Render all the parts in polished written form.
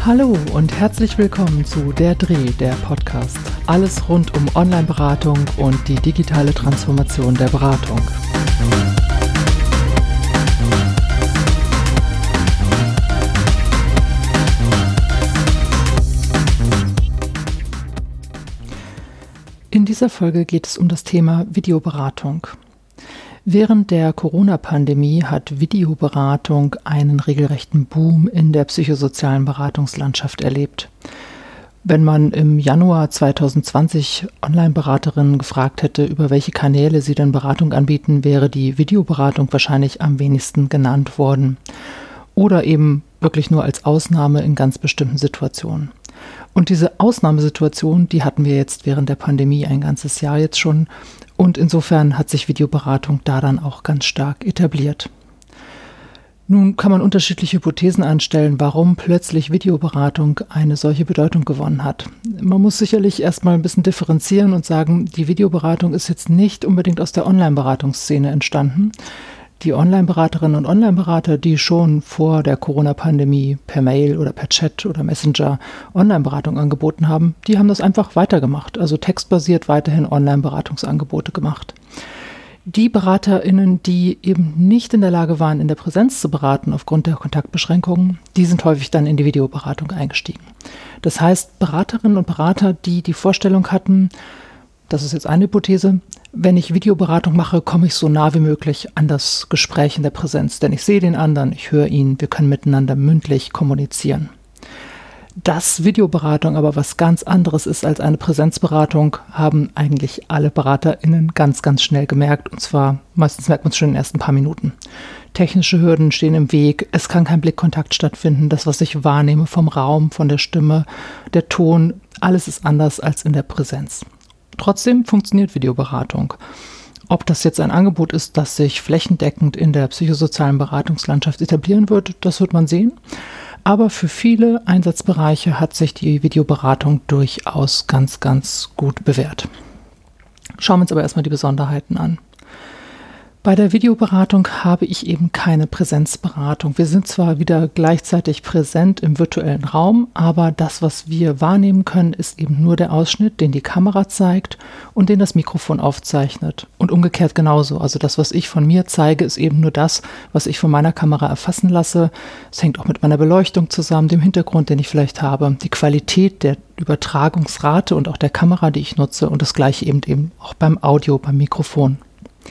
Hallo und herzlich willkommen zu Der Dreh, der Podcast. Alles rund um Online-Beratung und die digitale Transformation der Beratung. In dieser Folge geht es um das Thema Videoberatung. Während der Corona-Pandemie hat Videoberatung einen regelrechten Boom in der psychosozialen Beratungslandschaft erlebt. Wenn man im Januar 2020 Online-Beraterinnen gefragt hätte, über welche Kanäle sie denn Beratung anbieten, wäre die Videoberatung wahrscheinlich am wenigsten genannt worden. Oder eben wirklich nur als Ausnahme in ganz bestimmten Situationen. Und diese Ausnahmesituation, die hatten wir jetzt während der Pandemie ein ganzes Jahr jetzt schon. Und insofern hat sich Videoberatung da dann auch ganz stark etabliert. Nun kann man unterschiedliche Hypothesen anstellen, warum plötzlich Videoberatung eine solche Bedeutung gewonnen hat. Man muss sicherlich erstmal ein bisschen differenzieren und sagen, die Videoberatung ist jetzt nicht unbedingt aus der Online-Beratungsszene entstanden. Die Online-Beraterinnen und Online-Berater, die schon vor der Corona-Pandemie per Mail oder per Chat oder Messenger Online-Beratung angeboten haben, die haben das einfach weitergemacht, also textbasiert weiterhin Online-Beratungsangebote gemacht. Die BeraterInnen, die eben nicht in der Lage waren, in der Präsenz zu beraten aufgrund der Kontaktbeschränkungen, die sind häufig dann in die Videoberatung eingestiegen. Das heißt, Beraterinnen und Berater, die die Vorstellung hatten, das ist jetzt eine Hypothese, wenn ich Videoberatung mache, komme ich so nah wie möglich an das Gespräch in der Präsenz. Denn ich sehe den anderen, ich höre ihn, wir können miteinander mündlich kommunizieren. Dass Videoberatung aber was ganz anderes ist als eine Präsenzberatung, haben eigentlich alle BeraterInnen ganz, ganz schnell gemerkt. Und zwar, meistens merkt man es schon in den ersten paar Minuten. Technische Hürden stehen im Weg, es kann kein Blickkontakt stattfinden. Das, was ich wahrnehme vom Raum, von der Stimme, der Ton, alles ist anders als in der Präsenz. Trotzdem funktioniert Videoberatung. Ob das jetzt ein Angebot ist, das sich flächendeckend in der psychosozialen Beratungslandschaft etablieren wird, das wird man sehen. Aber für viele Einsatzbereiche hat sich die Videoberatung durchaus ganz, ganz gut bewährt. Schauen wir uns aber erstmal die Besonderheiten an. Bei der Videoberatung habe ich eben keine Präsenzberatung. Wir sind zwar wieder gleichzeitig präsent im virtuellen Raum, aber das, was wir wahrnehmen können, ist eben nur der Ausschnitt, den die Kamera zeigt und den das Mikrofon aufzeichnet. Und umgekehrt genauso. Also das, was ich von mir zeige, ist eben nur das, was ich von meiner Kamera erfassen lasse. Es hängt auch mit meiner Beleuchtung zusammen, dem Hintergrund, den ich vielleicht habe, die Qualität der Übertragungsrate und auch der Kamera, die ich nutze und das Gleiche eben auch beim Audio, beim Mikrofon.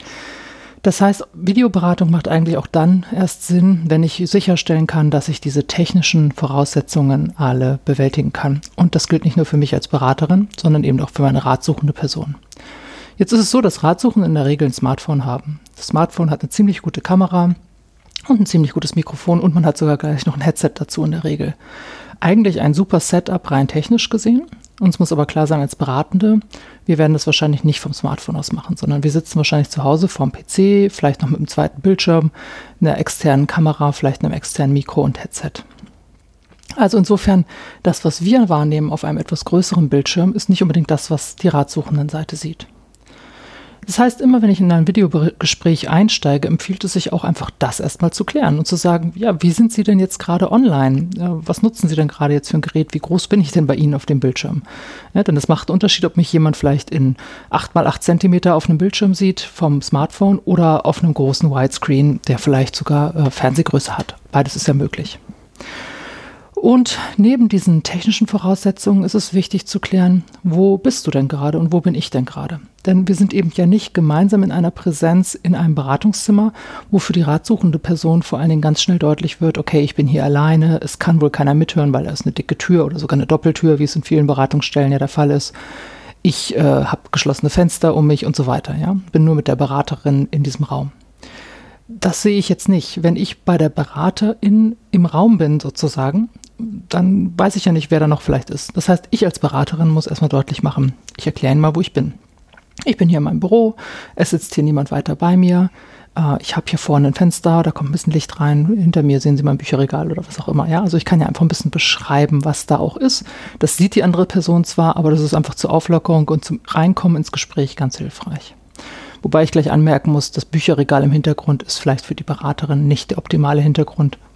Das heißt, Videoberatung macht eigentlich auch dann erst Sinn, wenn ich sicherstellen kann, dass ich diese technischen Voraussetzungen alle bewältigen kann. Und das gilt nicht nur für mich als Beraterin, sondern eben auch für meine ratsuchende Person. Jetzt ist es so, dass Ratsuchende in der Regel ein Smartphone haben. Das Smartphone hat eine ziemlich gute Kamera und ein ziemlich gutes Mikrofon und man hat sogar gleich noch ein Headset dazu in der Regel. Eigentlich ein super Setup rein technisch gesehen. Uns muss aber klar sein als Beratende, wir werden das wahrscheinlich nicht vom Smartphone aus machen, sondern wir sitzen wahrscheinlich zu Hause vorm PC, vielleicht noch mit einem zweiten Bildschirm, einer externen Kamera, vielleicht einem externen Mikro und Headset. Also insofern, das, was wir wahrnehmen auf einem etwas größeren Bildschirm, ist nicht unbedingt das, was die Ratsuchendenseite sieht. Das heißt, immer wenn ich in ein Videogespräch einsteige, empfiehlt es sich auch einfach, das erstmal zu klären und zu sagen, ja, wie sind Sie denn jetzt gerade online? Was nutzen Sie denn gerade jetzt für ein Gerät? Wie groß bin ich denn bei Ihnen auf dem Bildschirm? Ja, denn es macht einen Unterschied, ob mich jemand vielleicht in 8x8 Zentimeter auf einem Bildschirm sieht vom Smartphone oder auf einem großen Widescreen, der vielleicht sogar Fernsehgröße hat. Beides ist ja möglich. Und neben diesen technischen Voraussetzungen ist es wichtig zu klären, wo bist du denn gerade und wo bin ich denn gerade? Denn wir sind eben ja nicht gemeinsam in einer Präsenz in einem Beratungszimmer, wo für die ratsuchende Person vor allen Dingen ganz schnell deutlich wird, okay, ich bin hier alleine, es kann wohl keiner mithören, weil da ist eine dicke Tür oder sogar eine Doppeltür, wie es in vielen Beratungsstellen ja der Fall ist. Ich habe geschlossene Fenster um mich und so weiter. Ja? Bin nur mit der Beraterin in diesem Raum. Das sehe ich jetzt nicht. Wenn ich bei der Beraterin im Raum bin sozusagen, dann weiß ich ja nicht, wer da noch vielleicht ist. Das heißt, ich als Beraterin muss erstmal deutlich machen, ich erkläre Ihnen mal, wo ich bin. Ich bin hier in meinem Büro, es sitzt hier niemand weiter bei mir, ich habe hier vorne ein Fenster, da kommt ein bisschen Licht rein, hinter mir sehen Sie mein Bücherregal oder was auch immer. Ja? Also ich kann ja einfach ein bisschen beschreiben, was da auch ist. Das sieht die andere Person zwar, aber das ist einfach zur Auflockerung und zum Reinkommen ins Gespräch ganz hilfreich. Wobei ich gleich anmerken muss, das Bücherregal im Hintergrund ist vielleicht für die Beraterin nicht der optimale Hintergrund,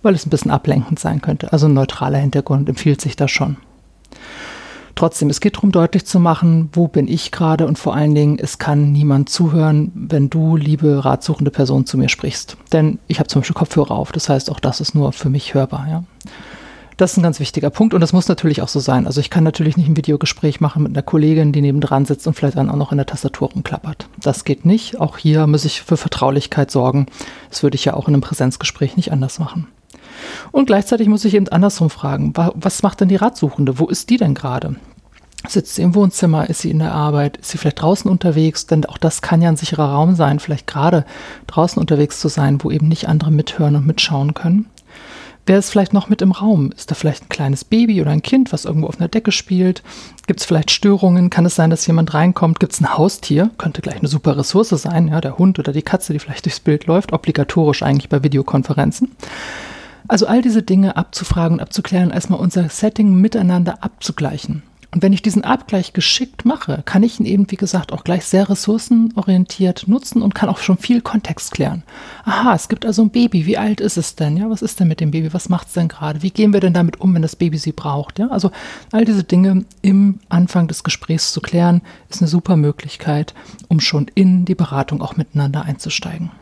weil es ein bisschen ablenkend sein könnte. Also ein neutraler Hintergrund empfiehlt sich da schon. Trotzdem, es geht darum, deutlich zu machen, wo bin ich gerade und vor allen Dingen, es kann niemand zuhören, wenn du, liebe ratsuchende Person, zu mir sprichst. Denn ich habe zum Beispiel Kopfhörer auf, das heißt, auch das ist nur für mich hörbar. Ja? Das ist ein ganz wichtiger Punkt und das muss natürlich auch so sein. Also ich kann natürlich nicht ein Videogespräch machen mit einer Kollegin, die nebendran sitzt und vielleicht dann auch noch in der Tastatur rumklappert. Das geht nicht. Auch hier muss ich für Vertraulichkeit sorgen. Das würde ich ja auch in einem Präsenzgespräch nicht anders machen. Und gleichzeitig muss ich eben andersrum fragen, was macht denn die Ratsuchende? Wo ist die denn gerade? Sitzt sie im Wohnzimmer? Ist sie in der Arbeit? Ist sie vielleicht draußen unterwegs? Denn auch das kann ja ein sicherer Raum sein, vielleicht gerade draußen unterwegs zu sein, wo eben nicht andere mithören und mitschauen können. Wer ist vielleicht noch mit im Raum? Ist da vielleicht ein kleines Baby oder ein Kind, was irgendwo auf einer Decke spielt? Gibt es vielleicht Störungen? Kann es sein, dass jemand reinkommt? Gibt es ein Haustier? Könnte gleich eine super Ressource sein, ja, der Hund oder die Katze, die vielleicht durchs Bild läuft, obligatorisch eigentlich bei Videokonferenzen. Also all diese Dinge abzufragen und abzuklären, erstmal unser Setting miteinander abzugleichen. Und wenn ich diesen Abgleich geschickt mache, kann ich ihn eben, wie gesagt, auch gleich sehr ressourcenorientiert nutzen und kann auch schon viel Kontext klären. Aha, es gibt also ein Baby. Wie alt ist es denn? Ja, was ist denn mit dem Baby? Was macht es denn gerade? Wie gehen wir denn damit um, wenn das Baby sie braucht? Ja, also all diese Dinge im Anfang des Gesprächs zu klären, ist eine super Möglichkeit, um schon in die Beratung auch miteinander einzusteigen.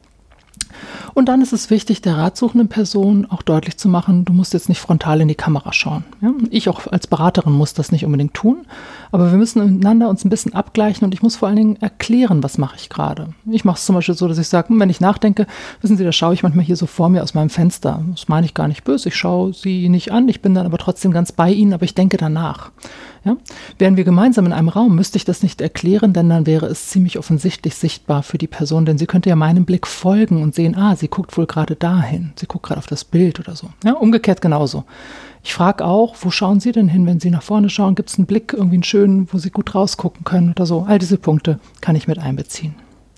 Und dann ist es wichtig, der ratsuchenden Person auch deutlich zu machen, du musst jetzt nicht frontal in die Kamera schauen. Ja? Ich auch als Beraterin muss das nicht unbedingt tun, aber wir müssen miteinander uns ein bisschen abgleichen und ich muss vor allen Dingen erklären, was mache ich gerade. Ich mache es zum Beispiel so, dass ich sage, wenn ich nachdenke, wissen Sie, da schaue ich manchmal hier so vor mir aus meinem Fenster. Das meine ich gar nicht böse, ich schaue Sie nicht an, ich bin dann aber trotzdem ganz bei Ihnen, aber ich denke danach. Ja? Wären wir gemeinsam in einem Raum, müsste ich das nicht erklären, denn dann wäre es ziemlich offensichtlich sichtbar für die Person, denn sie könnte ja meinem Blick folgen und sehen, sie guckt wohl gerade dahin, sie guckt gerade auf das Bild oder so. Ja, umgekehrt genauso. Ich frage auch, wo schauen Sie denn hin, wenn Sie nach vorne schauen? Gibt es einen Blick, irgendwie einen schönen, wo Sie gut rausgucken können oder so? All diese Punkte kann ich mit einbeziehen.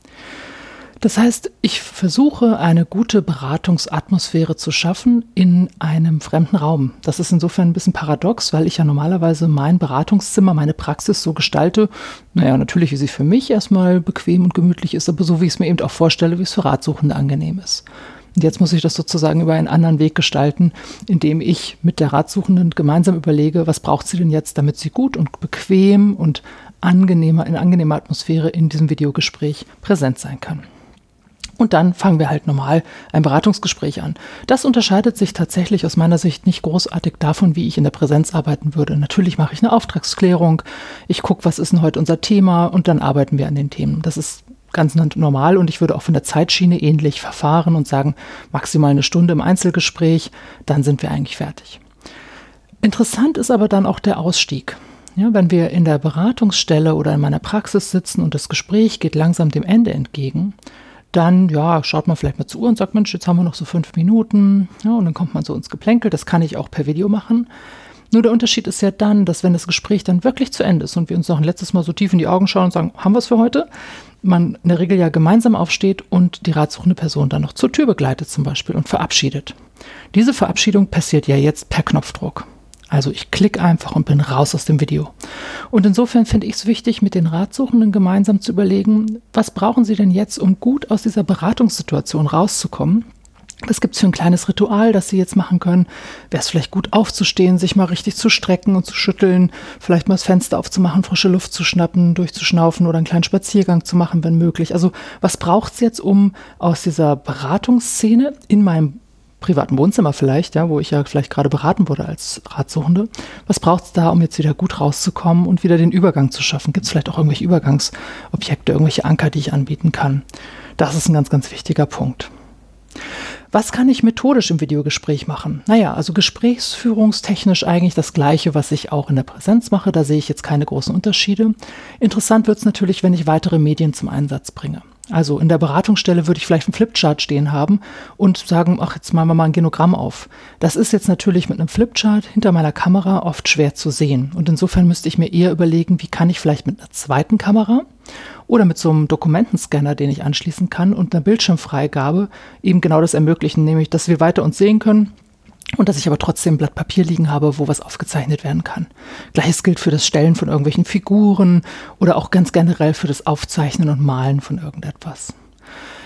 Das heißt, ich versuche, eine gute Beratungsatmosphäre zu schaffen in einem fremden Raum. Das ist insofern ein bisschen paradox, weil ich ja normalerweise mein Beratungszimmer, meine Praxis so gestalte, natürlich, wie sie für mich erstmal bequem und gemütlich ist, aber so, wie ich es mir eben auch vorstelle, wie es für Ratsuchende angenehm ist. Und jetzt muss ich das sozusagen über einen anderen Weg gestalten, indem ich mit der Ratsuchenden gemeinsam überlege, was braucht sie denn jetzt, damit sie gut und bequem und in angenehmer Atmosphäre in diesem Videogespräch präsent sein kann. Und dann fangen wir halt normal ein Beratungsgespräch an. Das unterscheidet sich tatsächlich aus meiner Sicht nicht großartig davon, wie ich in der Präsenz arbeiten würde. Natürlich mache ich eine Auftragsklärung, ich gucke, was ist denn heute unser Thema und dann arbeiten wir an den Themen. Das ist ganz normal und ich würde auch von der Zeitschiene ähnlich verfahren und sagen, maximal eine Stunde im Einzelgespräch, dann sind wir eigentlich fertig. Interessant ist aber dann auch der Ausstieg. Ja, wenn wir in der Beratungsstelle oder in meiner Praxis sitzen und das Gespräch geht langsam dem Ende entgegen, dann schaut man vielleicht mal zu und sagt, Mensch, jetzt haben wir noch so 5 Minuten. Ja, und dann kommt man so ins Geplänkel. Das kann ich auch per Video machen. Nur der Unterschied ist ja dann, dass wenn das Gespräch dann wirklich zu Ende ist und wir uns noch ein letztes Mal so tief in die Augen schauen und sagen, haben wir es für heute? Man in der Regel ja gemeinsam aufsteht und die ratsuchende Person dann noch zur Tür begleitet zum Beispiel und verabschiedet. Diese Verabschiedung passiert ja jetzt per Knopfdruck. Also ich klicke einfach und bin raus aus dem Video. Und insofern finde ich es wichtig, mit den Ratsuchenden gemeinsam zu überlegen, was brauchen sie denn jetzt, um gut aus dieser Beratungssituation rauszukommen? Was gibt es für ein kleines Ritual, das sie jetzt machen können? Wäre es vielleicht gut aufzustehen, sich mal richtig zu strecken und zu schütteln, vielleicht mal das Fenster aufzumachen, frische Luft zu schnappen, durchzuschnaufen oder einen kleinen Spaziergang zu machen, wenn möglich. Also was braucht es jetzt, um aus dieser Beratungsszene in meinem privaten Wohnzimmer vielleicht, wo ich ja vielleicht gerade beraten wurde als Ratsuchende. Was braucht es da, um jetzt wieder gut rauszukommen und wieder den Übergang zu schaffen? Gibt es vielleicht auch irgendwelche Übergangsobjekte, irgendwelche Anker, die ich anbieten kann? Das ist ein ganz, ganz wichtiger Punkt. Was kann ich methodisch im Videogespräch machen? Also gesprächsführungstechnisch eigentlich das Gleiche, was ich auch in der Präsenz mache. Da sehe ich jetzt keine großen Unterschiede. Interessant wird es natürlich, wenn ich weitere Medien zum Einsatz bringe. Also in der Beratungsstelle würde ich vielleicht einen Flipchart stehen haben und sagen, jetzt machen wir mal ein Genogramm auf. Das ist jetzt natürlich mit einem Flipchart hinter meiner Kamera oft schwer zu sehen. Und insofern müsste ich mir eher überlegen, wie kann ich vielleicht mit einer zweiten Kamera oder mit so einem Dokumentenscanner, den ich anschließen kann und einer Bildschirmfreigabe eben genau das ermöglichen, nämlich, dass wir weiter uns sehen können. Und dass ich aber trotzdem ein Blatt Papier liegen habe, wo was aufgezeichnet werden kann. Gleiches gilt für das Stellen von irgendwelchen Figuren oder auch ganz generell für das Aufzeichnen und Malen von irgendetwas.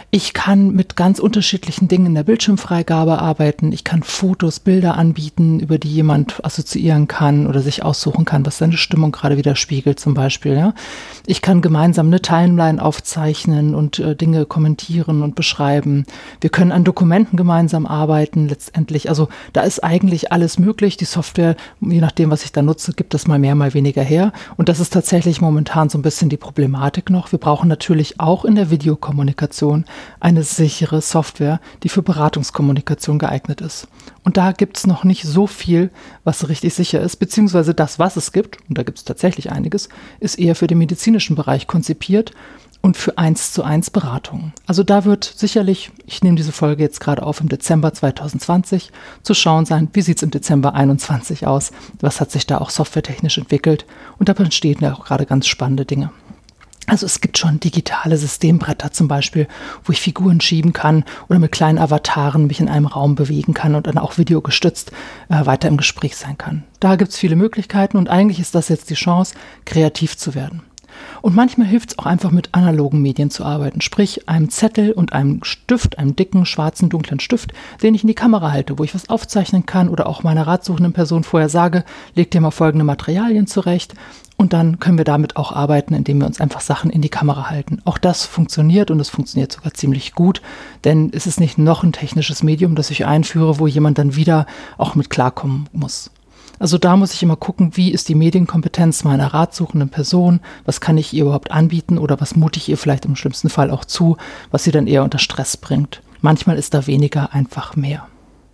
Ich kann mit ganz unterschiedlichen Dingen in der Bildschirmfreigabe arbeiten. Ich kann Fotos, Bilder anbieten, über die jemand assoziieren kann oder sich aussuchen kann, was seine Stimmung gerade widerspiegelt zum Beispiel. Ja. Ich kann gemeinsam eine Timeline aufzeichnen und Dinge kommentieren und beschreiben. Wir können an Dokumenten gemeinsam arbeiten letztendlich. Also da ist eigentlich alles möglich. Die Software, je nachdem, was ich da nutze, gibt das mal mehr, mal weniger her. Und das ist tatsächlich momentan so ein bisschen die Problematik noch. Wir brauchen natürlich auch in der Videokommunikation eine sichere Software, die für Beratungskommunikation geeignet ist. Und da gibt es noch nicht so viel, was richtig sicher ist, beziehungsweise das, was es gibt, und da gibt es tatsächlich einiges, ist eher für den medizinischen Bereich konzipiert und für 1:1 Beratungen. Also da wird sicherlich, ich nehme diese Folge jetzt gerade auf im Dezember 2020, zu schauen sein, wie sieht es im Dezember 2021 aus, was hat sich da auch softwaretechnisch entwickelt, und da entstehen ja auch gerade ganz spannende Dinge. Also es gibt schon digitale Systembretter zum Beispiel, wo ich Figuren schieben kann oder mit kleinen Avataren mich in einem Raum bewegen kann und dann auch videogestützt weiter im Gespräch sein kann. Da gibt es viele Möglichkeiten und eigentlich ist das jetzt die Chance, kreativ zu werden. Und manchmal hilft es auch einfach, mit analogen Medien zu arbeiten, sprich einem Zettel und einem Stift, einem dicken, schwarzen, dunklen Stift, den ich in die Kamera halte, wo ich was aufzeichnen kann oder auch meiner ratsuchenden Person vorher sage, leg dir mal folgende Materialien zurecht. Und dann können wir damit auch arbeiten, indem wir uns einfach Sachen in die Kamera halten. Auch das funktioniert und es funktioniert sogar ziemlich gut, denn es ist nicht noch ein technisches Medium, das ich einführe, wo jemand dann wieder auch mit klarkommen muss. Also da muss ich immer gucken, wie ist die Medienkompetenz meiner ratsuchenden Person, was kann ich ihr überhaupt anbieten oder was mute ich ihr vielleicht im schlimmsten Fall auch zu, was sie dann eher unter Stress bringt. Manchmal ist da weniger einfach mehr.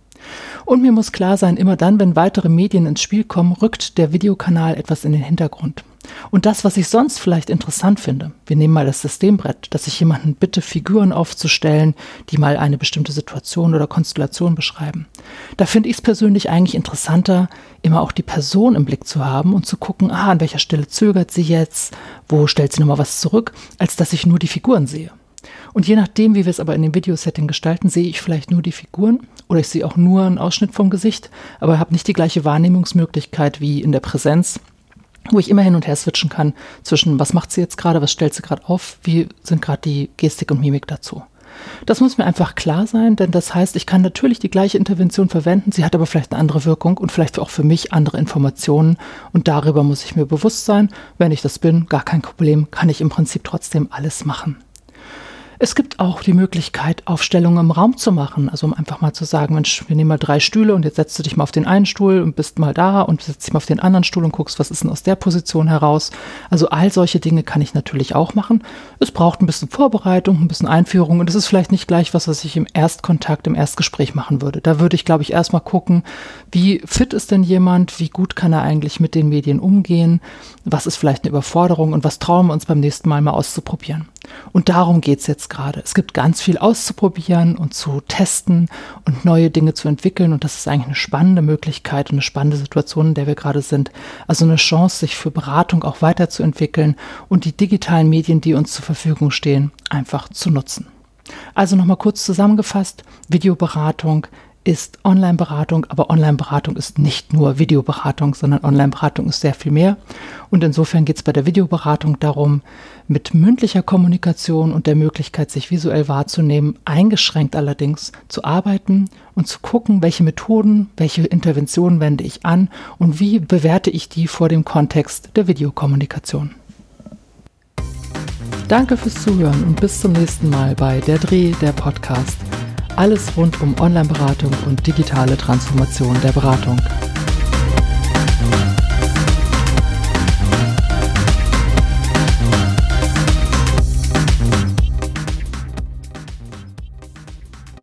Und mir muss klar sein, immer dann, wenn weitere Medien ins Spiel kommen, rückt der Videokanal etwas in den Hintergrund. Und das, was ich sonst vielleicht interessant finde, wir nehmen mal das Systembrett, dass ich jemanden bitte, Figuren aufzustellen, die mal eine bestimmte Situation oder Konstellation beschreiben. Da finde ich es persönlich eigentlich interessanter, immer auch die Person im Blick zu haben und zu gucken, an welcher Stelle zögert sie jetzt, wo stellt sie nochmal was zurück, als dass ich nur die Figuren sehe. Und je nachdem, wie wir es aber in dem Videosetting gestalten, sehe ich vielleicht nur die Figuren oder ich sehe auch nur einen Ausschnitt vom Gesicht, aber habe nicht die gleiche Wahrnehmungsmöglichkeit wie in der Präsenz, wo ich immer hin und her switchen kann zwischen, was macht sie jetzt gerade, was stellt sie gerade auf, wie sind gerade die Gestik und Mimik dazu. Das muss mir einfach klar sein, denn das heißt, ich kann natürlich die gleiche Intervention verwenden, sie hat aber vielleicht eine andere Wirkung und vielleicht auch für mich andere Informationen und darüber muss ich mir bewusst sein. Wenn ich das bin, gar kein Problem, kann ich im Prinzip trotzdem alles machen. Es gibt auch die Möglichkeit, Aufstellungen im Raum zu machen, also um einfach mal zu sagen, Mensch, wir nehmen mal 3 Stühle und jetzt setzt du dich mal auf den einen Stuhl und bist mal da und setzt dich mal auf den anderen Stuhl und guckst, was ist denn aus der Position heraus. Also all solche Dinge kann ich natürlich auch machen. Es braucht ein bisschen Vorbereitung, ein bisschen Einführung und es ist vielleicht nicht gleich was ich im Erstkontakt, im Erstgespräch machen würde. Da würde ich, glaube ich, erstmal gucken, wie fit ist denn jemand, wie gut kann er eigentlich mit den Medien umgehen, was ist vielleicht eine Überforderung und was trauen wir uns beim nächsten Mal auszuprobieren. Und darum geht es jetzt gerade. Es gibt ganz viel auszuprobieren und zu testen und neue Dinge zu entwickeln. Und das ist eigentlich eine spannende Möglichkeit und eine spannende Situation, in der wir gerade sind. Also eine Chance, sich für Beratung auch weiterzuentwickeln und die digitalen Medien, die uns zur Verfügung stehen, einfach zu nutzen. Also nochmal kurz zusammengefasst, Videoberatung ist Online-Beratung, aber Online-Beratung ist nicht nur Videoberatung, sondern Online-Beratung ist sehr viel mehr. Und insofern geht es bei der Videoberatung darum, mit mündlicher Kommunikation und der Möglichkeit, sich visuell wahrzunehmen, eingeschränkt allerdings zu arbeiten und zu gucken, welche Methoden, welche Interventionen wende ich an und wie bewerte ich die vor dem Kontext der Videokommunikation. Danke fürs Zuhören und bis zum nächsten Mal bei Der Dreh, der Podcast. Alles rund um Online-Beratung und digitale Transformation der Beratung.